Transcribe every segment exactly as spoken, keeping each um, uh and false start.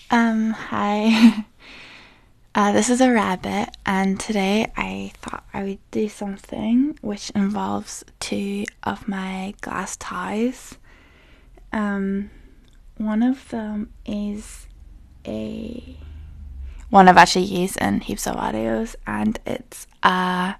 Um, hi. Uh, this is a rabbit, and today I thought I would do something which involves two of my glass ties. Um, one of them is a one I've actually used in heaps of videos, and it's uh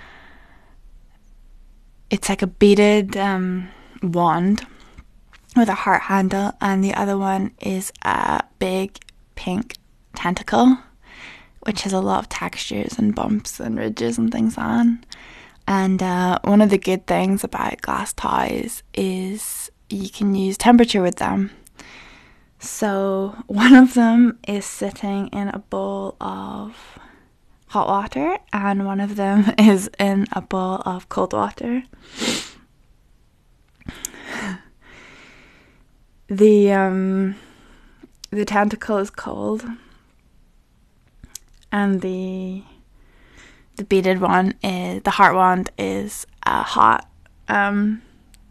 it's like a beaded um wand with a heart handle, and the other one is a big pink tentacle, which has a lot of textures and bumps and ridges and things on. And uh, one of the good things about glass ties is you can use temperature with them. So one of them is sitting in a bowl of hot water, and one of them is in a bowl of cold water. The um, the tentacle is cold, and the the beaded one is the heart wand is uh, hot. Um,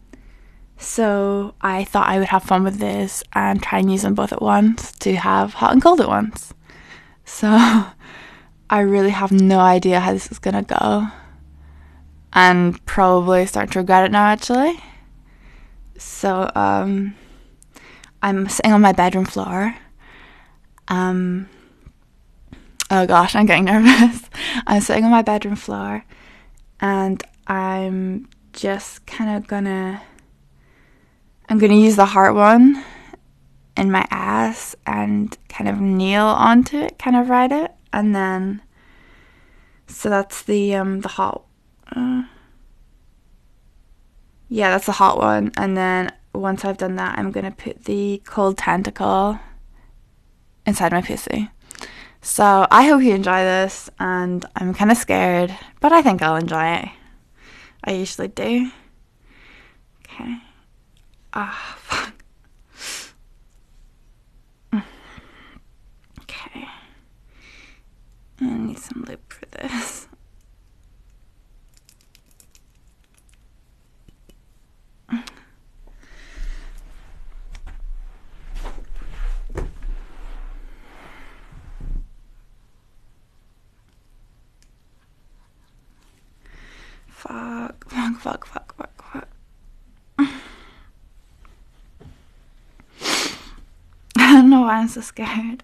so I thought I would have fun with this and try and use them both at once to have hot and cold at once. So I really have no idea how this is gonna go, and probably start to regret it now actually. So um, I'm sitting on my bedroom floor. Um. Oh gosh, I'm getting nervous. I'm sitting on my bedroom floor, and I'm just kind of gonna I'm gonna use the heart one in my ass and kind of kneel onto it, kind of ride it, and then so that's the um the hot uh, yeah, that's the hot one. And then once I've done that, I'm gonna put the cold tentacle inside my pussy. So I hope you enjoy this, and I'm kind of scared, but I think I'll enjoy it. I usually do. Okay. Ah, fuck. Okay. I need some lube for this. Fuck, fuck, fuck, fuck, fuck, fuck. I don't know why I'm so scared.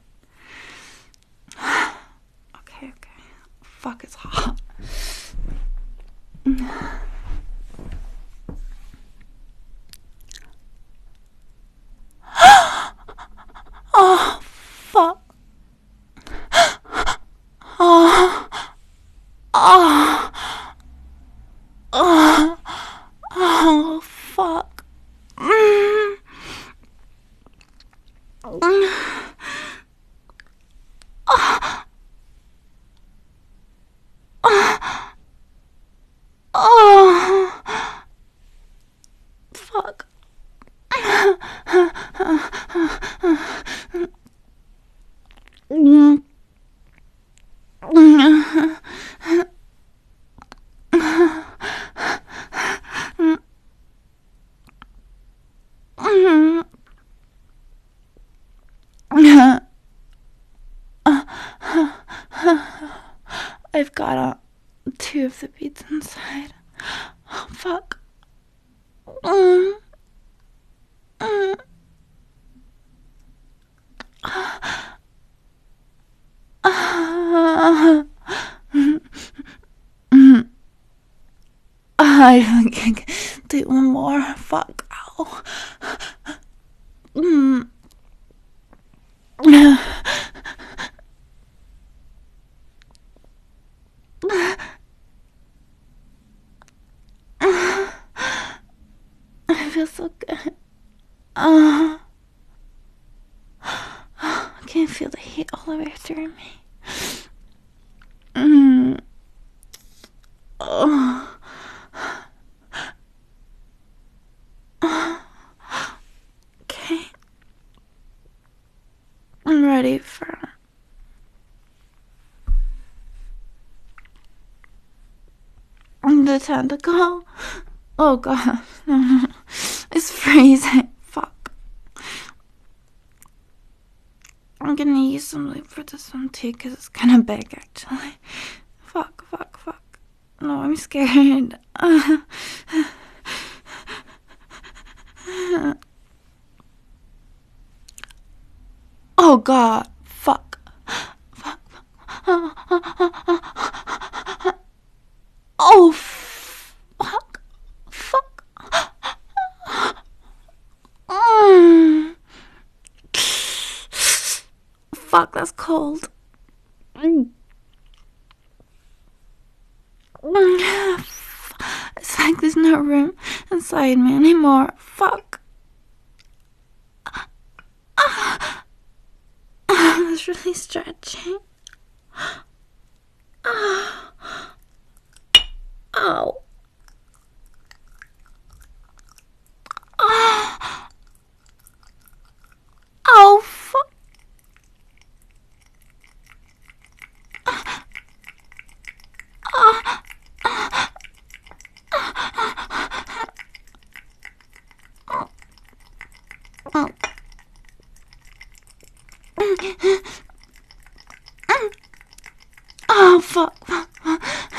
Okay, okay. Fuck, it's hot. Oh, fuck. Oh, oh, oh, oh, fuck. Mm. Mm. Oh, oh, fuck. Mm. I've got uh, two of the beads inside. Oh, fuck. Mm. Mm. I think I can do one more. Fuck. Ow. Mm. I feel so good. Uh, I can feel the heat all the way through me. Mm. Oh. Okay. I'm ready for the tentacle. Oh god. It's freezing. Fuck. I'm gonna use some lube for this one too, because it's kind of big actually. Fuck, fuck, fuck. No, I'm scared. Uh, oh god. Fuck. Fuck. Oh fuck. Fuck. Mm. Fuck, that's cold. Mm. It's like there's no room inside me anymore. Fuck. That's really stretching. Oh. Oh. Oh. Oh, fuck. Oh, fuck, fuck, fuck.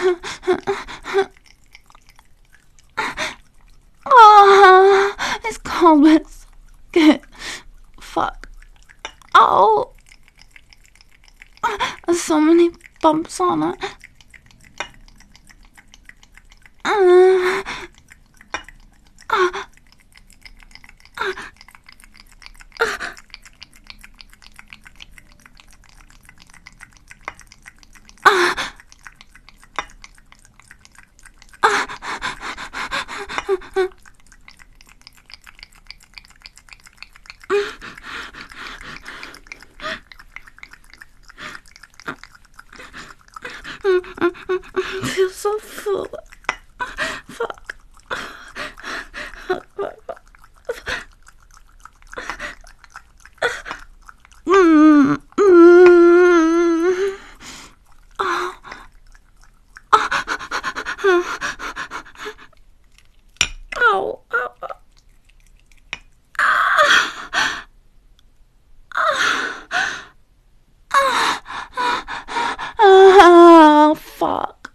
Oh, it's cold, but it's good. Fuck. Oh. There's so many bumps on it. Uh, uh, uh, I feel so full. Fuck. Fuck, fuck, fuck. Mm, mm. Oh. Ow, ow, ow. Oh, fuck.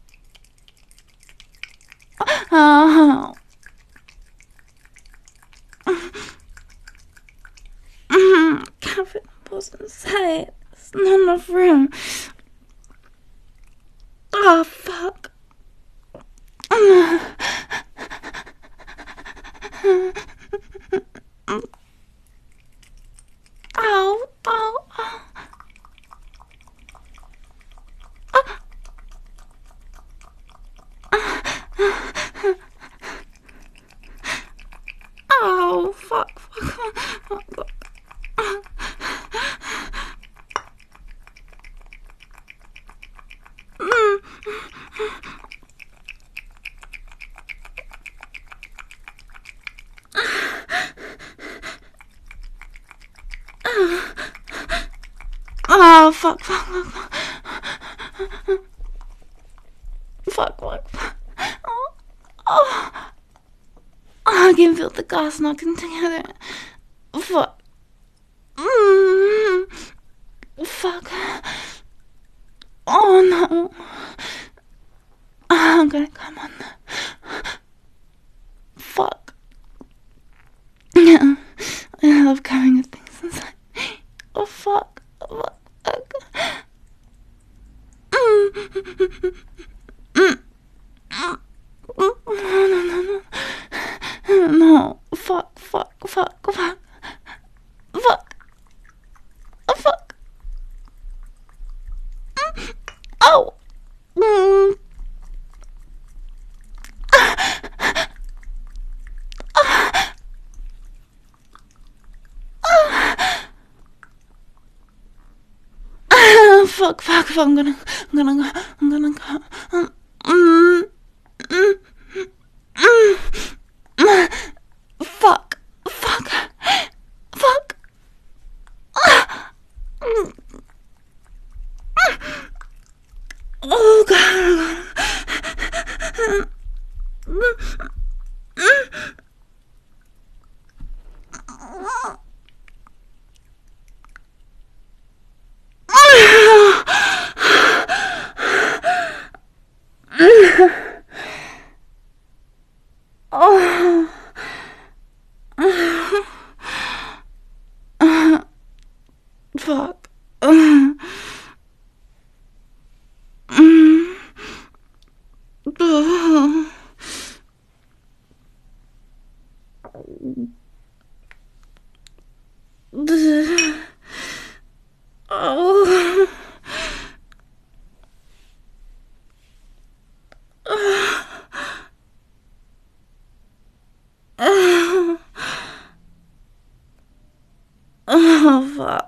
Oh. Kevin was inside. There's not enough room. Oh, fuck. Ow, ow, ow. Oh, fuck, fuck, fuck, fuck. Oh, fuck, fuck, fuck, fuck. Fuck, fuck, fuck. Oh, oh. I can feel the gas knocking together. Fuck. Mm. Fuck. Oh no. I'm gonna come on. Fuck. Yeah. I love coming with things inside. Oh fuck. Fuck. Fuck. Mm. Mm. Mm. No, no, no, no. No. Fuck, fuck, fuck, fuck. Fuck. Oh, fuck. Mm. Oh. Mm. Fuck, fuck, fuck, I'm gonna, I'm gonna go, I'm gonna go. Um, mm, mm, mm, mm, fuck, fuck, fuck. Mm, oh god, oh god. Fuck. Mm. Oh. Oh, fuck.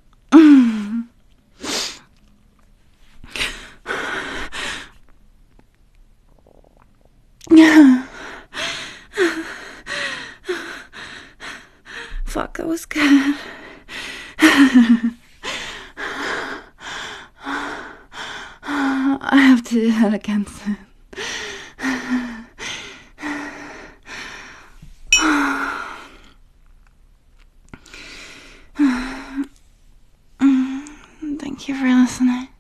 Fuck, that was good. I have to do that again soon. Thank you for listening.